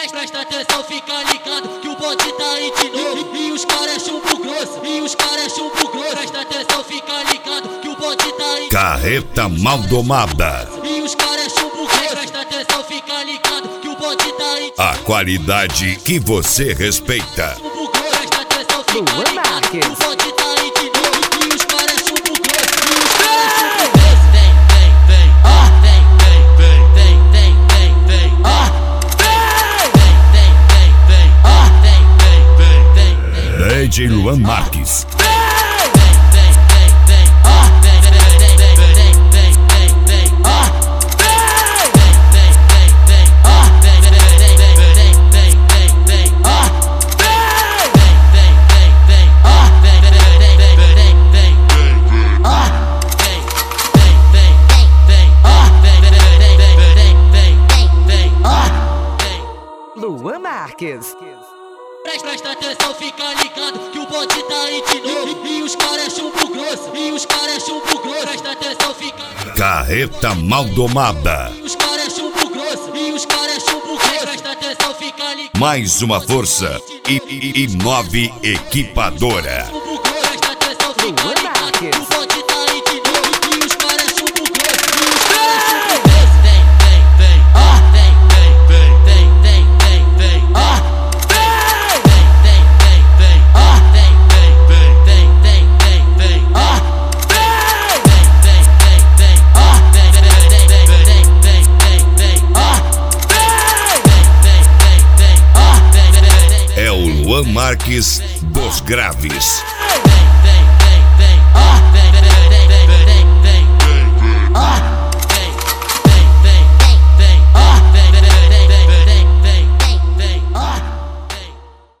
Presta atenção, fica ligado que o bonde tá aí de novo. E os caras é chumbo grosso, Presta atenção, fica ligado que o bonde tá aí. Carreta Maldomada. E os caras é chumbo grosso. Presta atenção, fica ligado que o bonde tá aí. A qualidade que você respeita. Presta atenção, fica ligado que o bonde tá aí de novo. E os caras é chumbo grosso, DJ Luan Marques. Luan Marques. Presta atenção, fica ligado que o bonde tá aí de novo. E os caras é chumbo grosso, Presta atenção, fica ligado. Carreta Maldomada. E os caras é chumbo grosso, Presta atenção, fica ligado. Mais uma força e 9 equipadora. Presta atenção, fica ligado que o bonde tá aí de novo. E os caras é chumbo grosso, É o Luan Marques dos Graves.